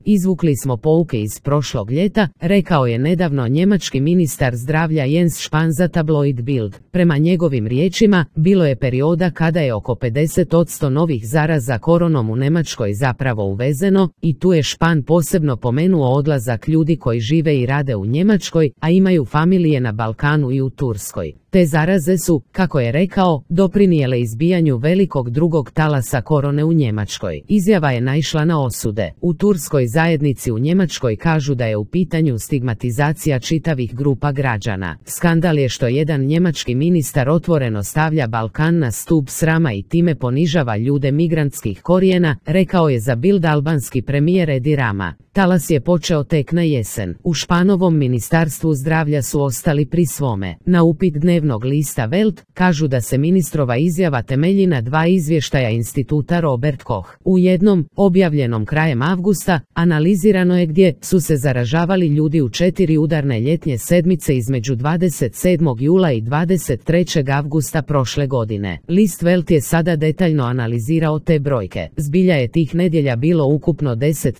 Izvukli smo pouke iz prošlog ljeta, rekao je nedavno njemački ministar zdravlja Jens Spahn za tabloid Bild. Prema njegovim riječima, bilo je perioda kada je oko 50% novih zaraza koronom u Njemačkoj zapravo uvezeno, i tu je Spahn posebno pomenuo odlazak ljudi koji žive i rade u Njemačkoj, a imaju familije na Balkanu i u Turskoj. Te zaraze su, kako je rekao, doprinijele izbijanju velikog drugog talasa korone u Njemačkoj. Izjava je naišla na osude. U turskoj zajednici u Njemačkoj kažu da je u pitanju stigmatizacija čitavih grupa građana. Skandal je što jedan njemački ministar otvoreno stavlja Balkan na stup srama i time ponižava ljude migrantskih korijena, rekao je za Bild albanski premijer Edi Rama. Talas je počeo tek na jesen. U Spahnovom ministarstvu zdravlja su ostali pri svome. Na upit dnevnog lista Welt, kažu da se ministrova izjava temelji na 2 izvještaja instituta Robert Koch. U jednom, objavljenom krajem avgusta, analizirano je gdje su se zaražavali ljudi u 4 udarne ljetnje sedmice između 27. jula i 23. avgusta prošle godine. List Welt je sada detaljno analizirao te brojke. Zbilja je tih nedjelja bilo ukupno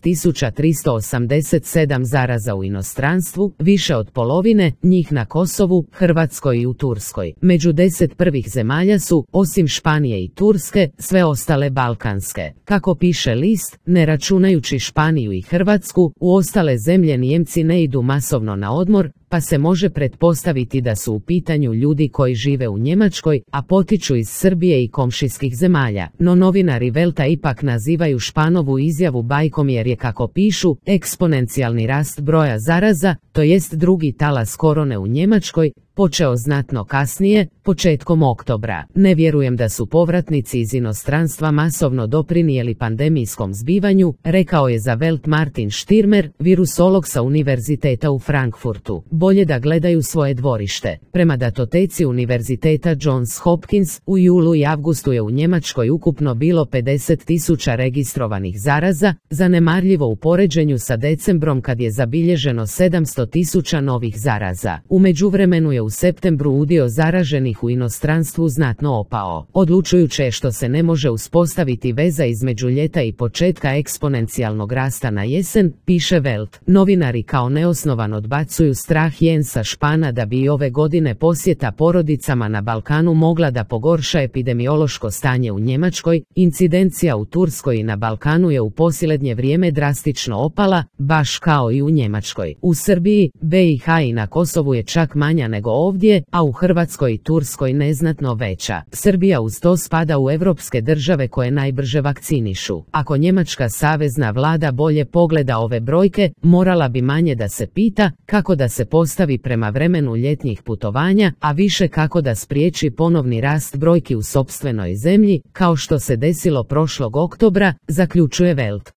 10.387 zaraza u inostranstvu, više od polovine, njih na Kosovu, Hrvatskoj i u Turskoj. Među 10 prvih zemalja su, osim Španije i Turske, sve ostale balkanske. Kako piše list, ne računajući Španiju i Hrvatsku, u ostale zemlje Nijemci ne idu masovno na odmor, pa se može pretpostaviti da su u pitanju ljudi koji žive u Njemačkoj, a potiču iz Srbije i komšijskih zemalja. No novinari Welta ipak nazivaju Spahnovu izjavu bajkom jer je, kako pišu, eksponencijalni rast broja zaraza, to jest drugi talas korone u Njemačkoj, počeo znatno kasnije, početkom oktobra. Ne vjerujem da su povratnici iz inostranstva masovno doprinijeli pandemijskom zbivanju, rekao je za Welt Martin Stürmer, virusolog sa Univerziteta u Frankfurtu. Bolje da gledaju svoje dvorište. Prema datoteci Univerziteta Johns Hopkins, u julu i avgustu je u Njemačkoj ukupno bilo 50.000 registrovanih zaraza, zanemarljivo u poređenju sa decembrom kad je zabilježeno 700.000 novih zaraza. U međuvremenu je u septembru udio zaraženih u inostranstvu znatno opao. Odlučujuće je što se ne može uspostaviti veza između ljeta i početka eksponencijalnog rasta na jesen, piše Welt. Novinari kao neosnovan odbacuju strah Jensa Spahna da bi i ove godine posjeta porodicama na Balkanu mogla da pogorša epidemiološko stanje u Njemačkoj. Incidencija u Turskoj i na Balkanu je u posljednje vrijeme drastično opala, baš kao i u Njemačkoj. U Srbiji, BiH i na Kosovu je čak manja nego ovdje, a u Hrvatskoj i Turskoj neznatno veća. Srbija uz to spada u europske države koje najbrže vakcinišu. Ako njemačka savezna vlada bolje pogleda ove brojke, morala bi manje da se pita kako da se postavi prema vremenu ljetnih putovanja, a više kako da spriječi ponovni rast brojki u sopstvenoj zemlji, kao što se desilo prošlog oktobra, zaključuje Welt.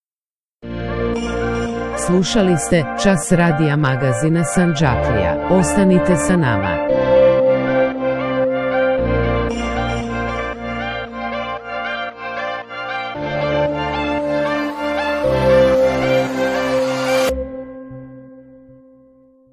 Slušali ste Čas radija magazina Sandžaklija. Ostanite sa nama.